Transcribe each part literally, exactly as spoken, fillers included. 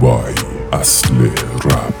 دوبای اصل رپ.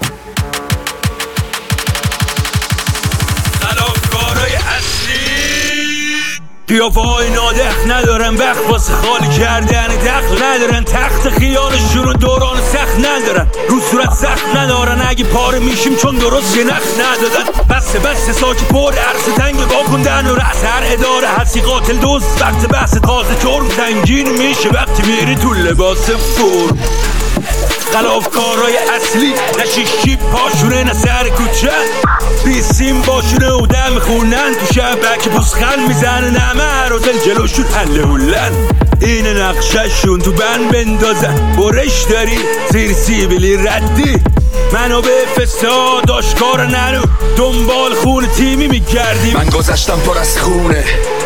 قیافه‌های نادخ ندارن، وقت واسه خالی کردن دخل ندارن، تخت خیالشون رو دوران سخت ندارن، رو صورت سخت ندارن، اگه پاره میشیم چون درست یه نخ ندادن. بسته بسته ساک پر عرص تنگ واکندن و رأس هر اداره هستی قاتل دوست. وقت بحث تازه جرم سنگین میشه وقتی میری تو لباس فرم. خلافکارای اصلی نه شیشی پاشونه نه سر کوچه، بیسیم باشونه و دم خونن تو شبک بوسخن میزنه نمه هر و دل جلوشون حله هولن. اینه نقششون تو بند بندازن، برش داری زیر سیبیلی ردی، منو به فساد آشکار ننو دنبال خون تیمی میگردیم. من گذشتم پر از خونه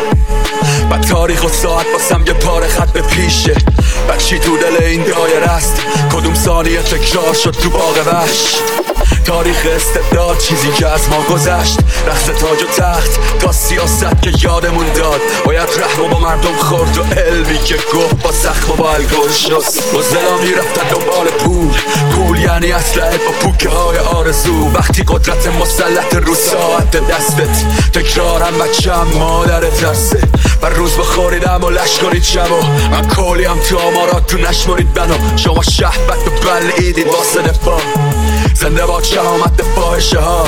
و تاریخ و ساعت باسم یه پاره خط به پیشه. بچی تو دل این دایره است، کدوم ثانیه تکرار شد تو باغ وحش. تاریخ استبداد چیزی که از ما گذشت، رقص تاج و تخت تا سیاست که یادمون داد. باید رحم با مردم خورد و علمی که گفت با زخم و با الگل شست. بزدلا میرفتن دنبال پول، پول یعنی اسلحه با پوکه های آرزو. وقتی قدرت مسلط رو ساعت دستت، تکرارم بچم مادر ترسه. بر روز بخوریدم و لش کنید شب و من کلیم تو آمارات تو نشمارید بنا. شما شهبت و بلعیدید واسه دفاع، زنده با شهامت فاحشه ها.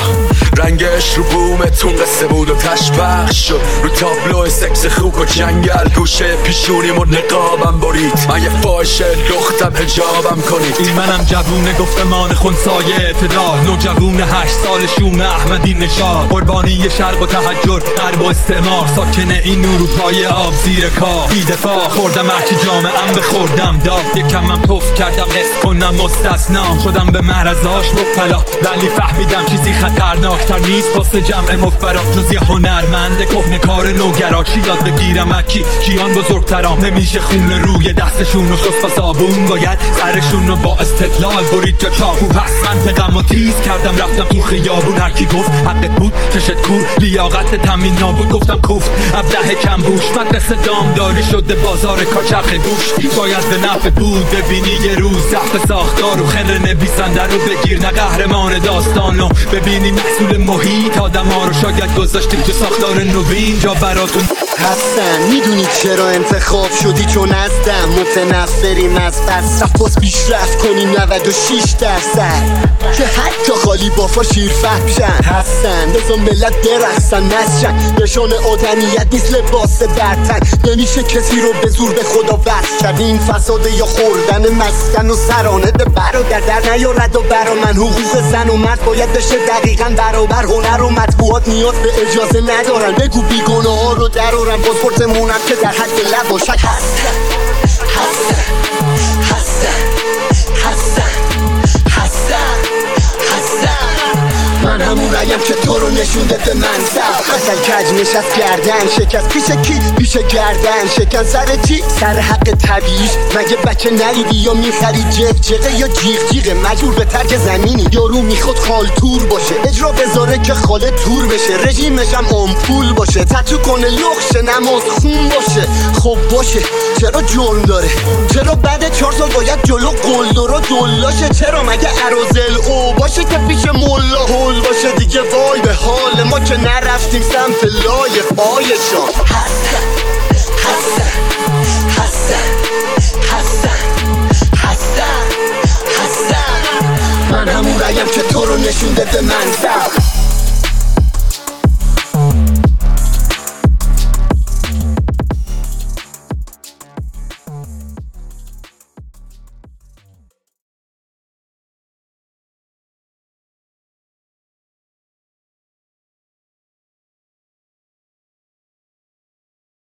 رنگش رو بومتون قصه بود و تشبخش شد رو تابلو سکس خوک و جنگل. گوشه پیشونیم و نقابم برید، من یه فاحشه لختم حجابم کنید. این منم جوونه گفتمان خونسای اعتدال، نو جوون هشت سالشون احمدی نژاد. قربانی شرق و تحجر غرب و استعمار، ساکن این نور و پای آب زیر کاه. بی دفاع خوردم هرچی جامعم بخوردم داد، یکم من توف کردم حس کنم مستثنام. شدم به معرضاش مبتلا ولی فهمیدم چیزی خطرناکتر نیست واسه جمع مفبرات جز یه هنرمند کهنه کار نوگرا. چی یاد بگیرم اکی کیان بزرگترام، نمیشه خون روی دستشون رو شست با صابون. باید سرشون رو با استدلال برید جا چاقو. پس منطقم رو تیز کردم رفتم تو خیابون، هرکی گفت حقت بود چشت کور، لیاقت تامین نابود گفتم کوفت. ابله کم بوش مدرسه دامداری شده بازار کاچرخ گوش. باید به نفع بود ببینی یه روز ضعف ساختار و خنر نویسنده رو بگیر، نه قهرمان داستانو ببینی محصول محیط آدم ها رو شاید گذاشتیم تو ساختار نوین جا براتون. حسن میدونی چرا انتخاب شدی؟ چون ازدم متنفریم از فلسفه، باز پیشرفت کنیم نود و شش درصد که حتی خالی بافا شیر فحشن. حسن بزن ملت برقصن نسشن، نشان آدمیت نیست لباس برتن. نمیشه کسی رو به زور به خدا وصل کرد، این فساده یا خوردن مسکن و سرانه به برادر در نیارد و برا من. حقوق زن و مرد باید بشه دقیقاً برابر، هنر و مطبوعات نیاز به اجازه ندارن. بگو بیگناه ها رو درارن، پاسپورتمونم که در حد لب باشد. حسن حسن حسن حسن حسن حسن من همون ریم که تو رو نشونده به منصب. حسن کج نشست گردن شکست، پیش کی؟ پیش گردن شکن. سر چی؟ سر حق طبیعیش. مگه بچه نریدی یا میخری جف جقه یا جیغ جیغه؟ مجبور به ترک زمینی، یارو میخواد خال تور باشه، اجرا بذاره که خاله تور بشه. رژیمش هم آمپول باشه، تتو کنه لخشه نماز خون باشه. خب باشه چرا جرم داره؟ چرا بعد چهار سال باید جلو قلدرا دلاشه؟ چرا مگه ارازل او باشه که پیش ملا هول باشه؟ دیگه وای به حال ما که نرفتیم سمت لای پایشان. حسن حسن حسن حسن حسن حسن من همون ریم که تو رو نشونده به منصب.